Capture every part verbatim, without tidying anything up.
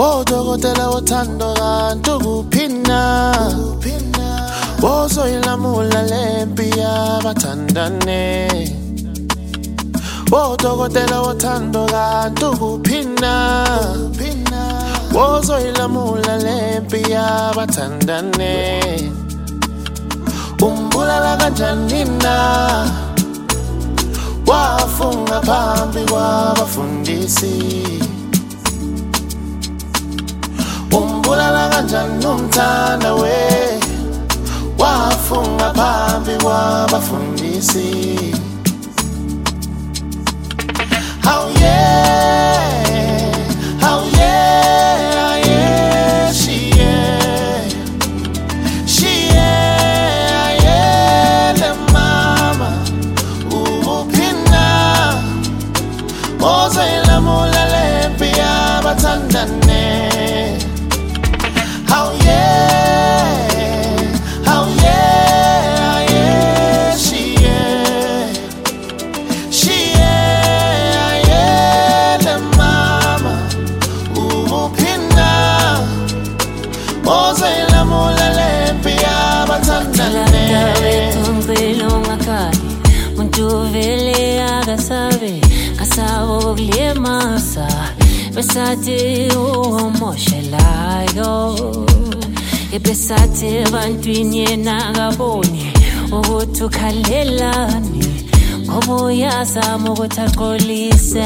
Odokotela wothando kanti ukuphina Wozoyilamula lempi yabathandane Odokotela wothando kanti ukuphina Wozoyilamula lempi yabathandane Umbulala kanjani na Wafunga phambi kwabafundisi Umbulala kanjani umthanda we Wafunga phambi kwabafundisi How yeah How yeah yeah she yeah She yeah yeah the mama Upina Wozoyilamula lempi yabathandane How yeah, how yeah, yeah, she yeah, she yeah, yeah, the mama, umupina, Wozoyilamula lempi yabathandane. Tongilonga kali, muntu vele agasabe, kasabo kuliemasa. Besate umoshelayo Ebesate bantwini nagaboni ukuthi ukhalelani ngoba uyazama ukuthi aqolise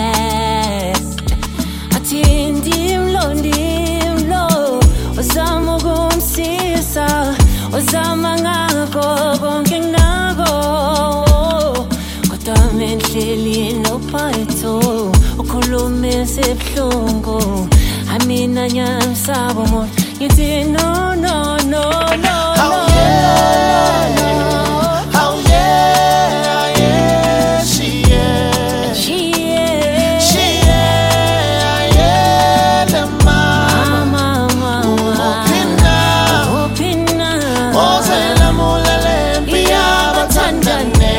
athi ndimlo ndimlo uzama ukumsisa uzama ngakho konke nako kodwa menhleli nophaitho ukhulume sebuhlungu amina nyamsabo mo yithi no no no no How yeah, how yeah, yeah, she yeah, she yeah she yeah, yeah, the mama, upina, upina Wozoyilamula lempi yabathandane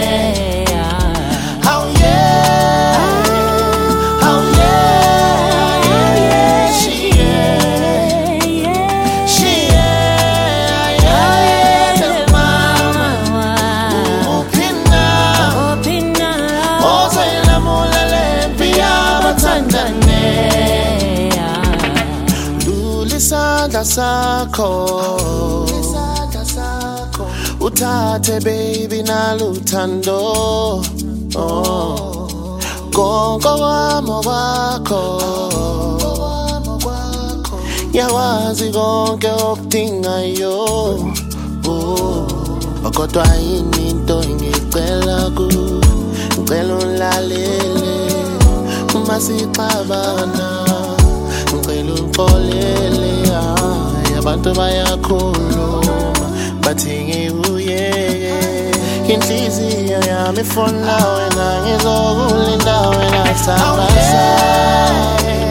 How yeah, how yeah, yeah, she yeah, she yeah, yeah, the mama, upina, Wozoyilamula lempi yabathandane Lulisandla sakho Uthathe baby naluthando oh konke kwami kwakho Yawazi konke okudingayo oh kodwa yini into engicela ku ngicela ulalele uma sixabana ngicela uxolele abantu bayakhuluma bathi ngiyeke inhliziyo yami ifuna wena ngizokulinda wena saba